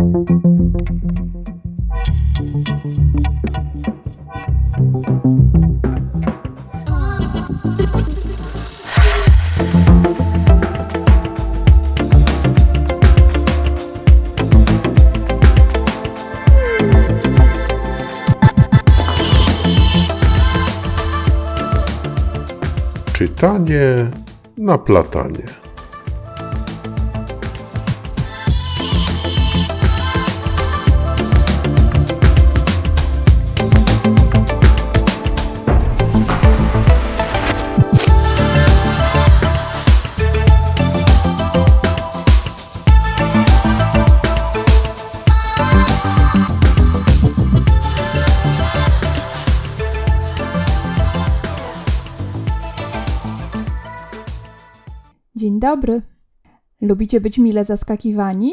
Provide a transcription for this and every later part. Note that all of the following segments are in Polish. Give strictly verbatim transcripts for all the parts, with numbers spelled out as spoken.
Czytanie na platanie. Dzień dobry. Lubicie być mile zaskakiwani?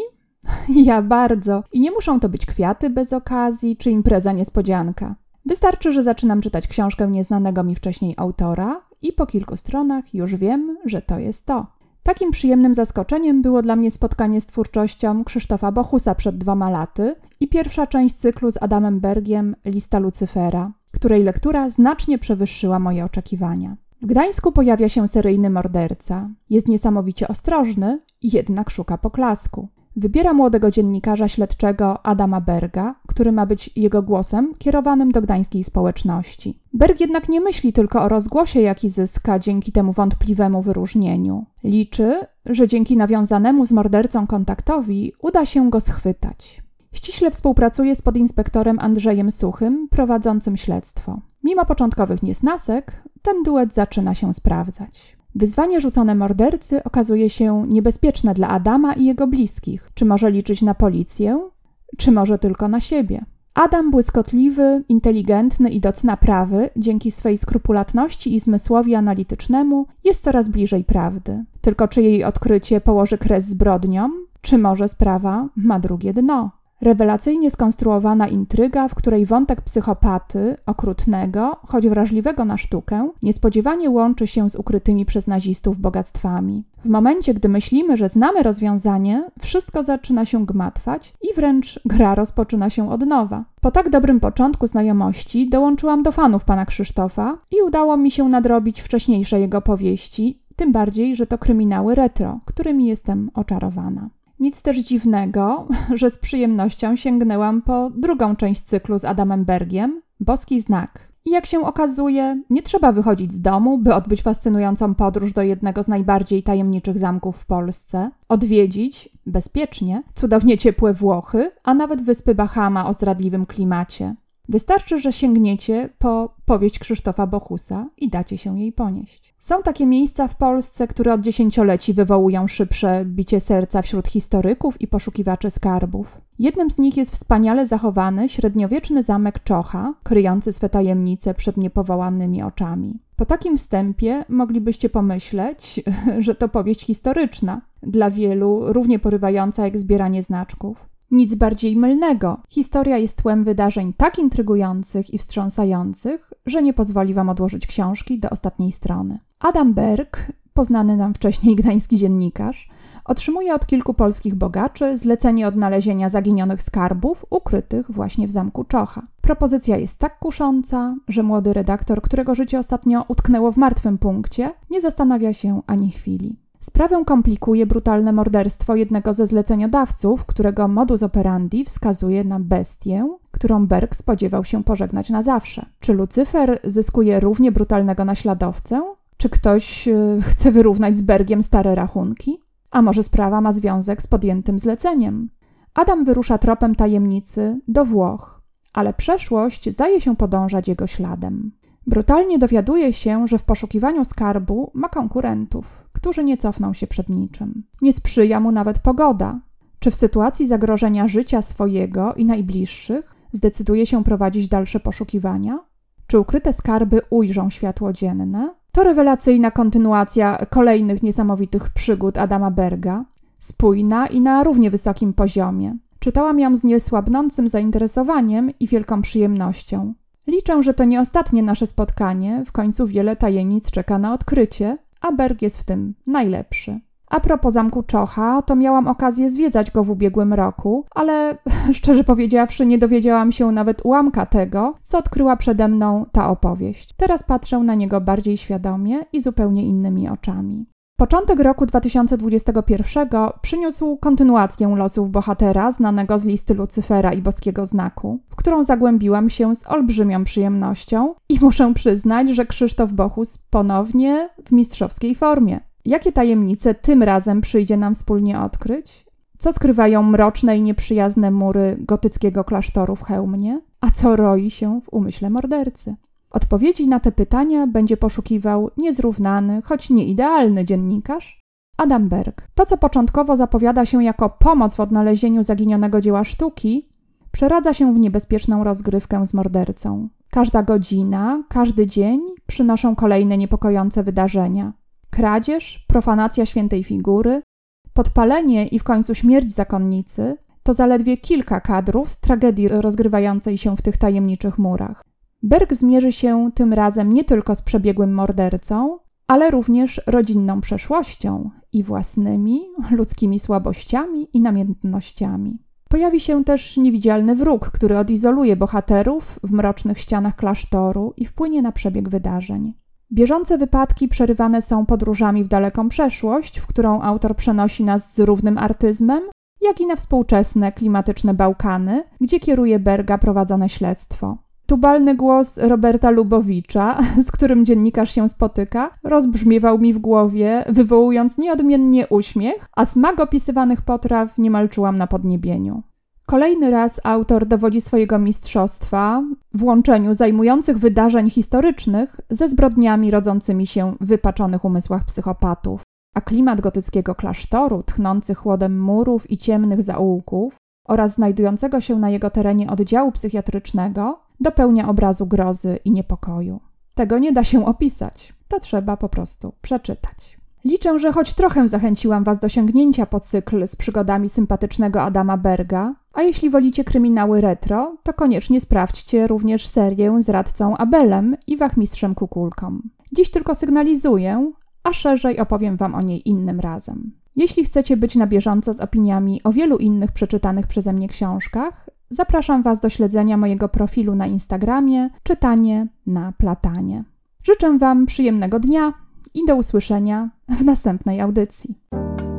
Ja bardzo. I nie muszą to być kwiaty bez okazji, czy impreza niespodzianka. Wystarczy, że zaczynam czytać książkę nieznanego mi wcześniej autora i po kilku stronach już wiem, że to jest to. Takim przyjemnym zaskoczeniem było dla mnie spotkanie z twórczością Krzysztofa Bochusa przed dwoma laty i pierwsza część cyklu z Adamem Bergiem Lista Lucyfera, której lektura znacznie przewyższyła moje oczekiwania. W Gdańsku pojawia się seryjny morderca. Jest niesamowicie ostrożny i jednak szuka poklasku. Wybiera młodego dziennikarza śledczego Adama Berga, który ma być jego głosem kierowanym do gdańskiej społeczności. Berg jednak nie myśli tylko o rozgłosie, jaki zyska dzięki temu wątpliwemu wyróżnieniu. Liczy, że dzięki nawiązanemu z mordercą kontaktowi uda się go schwytać. Ściśle współpracuje z podinspektorem Andrzejem Suchym, prowadzącym śledztwo. Mimo początkowych niesnasek, ten duet zaczyna się sprawdzać. Wyzwanie rzucone mordercy okazuje się niebezpieczne dla Adama i jego bliskich. Czy może liczyć na policję? Czy może tylko na siebie? Adam błyskotliwy, inteligentny i docnaprawy, dzięki swej skrupulatności i zmysłowi analitycznemu, jest coraz bliżej prawdy. Tylko czy jej odkrycie położy kres zbrodniom, czy może sprawa ma drugie dno? Rewelacyjnie skonstruowana intryga, w której wątek psychopaty, okrutnego, choć wrażliwego na sztukę, niespodziewanie łączy się z ukrytymi przez nazistów bogactwami. W momencie, gdy myślimy, że znamy rozwiązanie, wszystko zaczyna się gmatwać i wręcz gra rozpoczyna się od nowa. Po tak dobrym początku znajomości dołączyłam do fanów pana Krzysztofa i udało mi się nadrobić wcześniejsze jego powieści, tym bardziej, że to kryminały retro, którymi jestem oczarowana. Nic też dziwnego, że z przyjemnością sięgnęłam po drugą część cyklu z Adamem Bergiem, Boski Znak. I jak się okazuje, nie trzeba wychodzić z domu, by odbyć fascynującą podróż do jednego z najbardziej tajemniczych zamków w Polsce, odwiedzić, bezpiecznie, cudownie ciepłe Włochy, a nawet wyspy Bahama o zdradliwym klimacie. Wystarczy, że sięgniecie po powieść Krzysztofa Bochusa i dacie się jej ponieść. Są takie miejsca w Polsce, które od dziesięcioleci wywołują szybsze bicie serca wśród historyków i poszukiwaczy skarbów. Jednym z nich jest wspaniale zachowany średniowieczny zamek Czocha, kryjący swe tajemnice przed niepowołanymi oczami. Po takim wstępie moglibyście pomyśleć, że to powieść historyczna, dla wielu równie porywająca jak zbieranie znaczków. Nic bardziej mylnego. Historia jest tłem wydarzeń tak intrygujących i wstrząsających, że nie pozwoli wam odłożyć książki do ostatniej strony. Adam Berg, poznany nam wcześniej gdański dziennikarz, otrzymuje od kilku polskich bogaczy zlecenie odnalezienia zaginionych skarbów ukrytych właśnie w zamku Czocha. Propozycja jest tak kusząca, że młody redaktor, którego życie ostatnio utknęło w martwym punkcie, nie zastanawia się ani chwili. Sprawę komplikuje brutalne morderstwo jednego ze zleceniodawców, którego modus operandi wskazuje na bestię, którą Berg spodziewał się pożegnać na zawsze. Czy Lucyfer zyskuje równie brutalnego naśladowcę? Czy ktoś yy, chce wyrównać z Bergiem stare rachunki? A może sprawa ma związek z podjętym zleceniem? Adam wyrusza tropem tajemnicy do Włoch, ale przeszłość zdaje się podążać jego śladem. Brutalnie dowiaduje się, że w poszukiwaniu skarbu ma konkurentów, którzy nie cofną się przed niczym. Nie sprzyja mu nawet pogoda. Czy w sytuacji zagrożenia życia swojego i najbliższych zdecyduje się prowadzić dalsze poszukiwania? Czy ukryte skarby ujrzą światło dzienne? To rewelacyjna kontynuacja kolejnych niesamowitych przygód Adama Berga, spójna i na równie wysokim poziomie. Czytałam ją z niesłabnącym zainteresowaniem i wielką przyjemnością. Liczę, że to nie ostatnie nasze spotkanie, w końcu wiele tajemnic czeka na odkrycie, a Berg jest w tym najlepszy. A propos zamku Czocha, to miałam okazję zwiedzać go w ubiegłym roku, ale szczerze powiedziawszy nie dowiedziałam się nawet ułamka tego, co odkryła przede mną ta opowieść. Teraz patrzę na niego bardziej świadomie i zupełnie innymi oczami. Początek roku dwa tysiące dwudziestego pierwszego przyniósł kontynuację losów bohatera znanego z listy Lucyfera i Boskiego Znaku, w którą zagłębiłam się z olbrzymią przyjemnością i muszę przyznać, że Krzysztof Bochus ponownie w mistrzowskiej formie. Jakie tajemnice tym razem przyjdzie nam wspólnie odkryć? Co skrywają mroczne i nieprzyjazne mury gotyckiego klasztoru w Chełmnie? A co roi się w umyśle mordercy? Odpowiedzi na te pytania będzie poszukiwał niezrównany, choć nie idealny dziennikarz Adam Berg. To, co początkowo zapowiada się jako pomoc w odnalezieniu zaginionego dzieła sztuki, przeradza się w niebezpieczną rozgrywkę z mordercą. Każda godzina, każdy dzień przynoszą kolejne niepokojące wydarzenia. Kradzież, profanacja świętej figury, podpalenie i w końcu śmierć zakonnicy to zaledwie kilka kadrów z tragedii rozgrywającej się w tych tajemniczych murach. Berg zmierzy się tym razem nie tylko z przebiegłym mordercą, ale również rodzinną przeszłością i własnymi ludzkimi słabościami i namiętnościami. Pojawi się też niewidzialny wróg, który odizoluje bohaterów w mrocznych ścianach klasztoru i wpłynie na przebieg wydarzeń. Bieżące wypadki przerywane są podróżami w daleką przeszłość, w którą autor przenosi nas z równym artyzmem, jak i na współczesne, klimatyczne Bałkany, gdzie kieruje Berga prowadzone śledztwo. Tubalny głos Roberta Lubowicza, z którym dziennikarz się spotyka, rozbrzmiewał mi w głowie, wywołując nieodmiennie uśmiech, a smak opisywanych potraw niemal czułam na podniebieniu. Kolejny raz autor dowodzi swojego mistrzostwa w łączeniu zajmujących wydarzeń historycznych ze zbrodniami rodzącymi się w wypaczonych umysłach psychopatów, a klimat gotyckiego klasztoru, tchnący chłodem murów i ciemnych zaułków oraz znajdującego się na jego terenie oddziału psychiatrycznego dopełnia obrazu grozy i niepokoju. Tego nie da się opisać, to trzeba po prostu przeczytać. Liczę, że choć trochę zachęciłam Was do sięgnięcia po cykl z przygodami sympatycznego Adama Berga, a jeśli wolicie kryminały retro, to koniecznie sprawdźcie również serię z radcą Abelem i wachmistrzem Kukulką. Dziś tylko sygnalizuję, a szerzej opowiem Wam o niej innym razem. Jeśli chcecie być na bieżąco z opiniami o wielu innych przeczytanych przeze mnie książkach, zapraszam Was do śledzenia mojego profilu na Instagramie Czytanie na Platanie. Życzę Wam przyjemnego dnia i do usłyszenia w następnej audycji.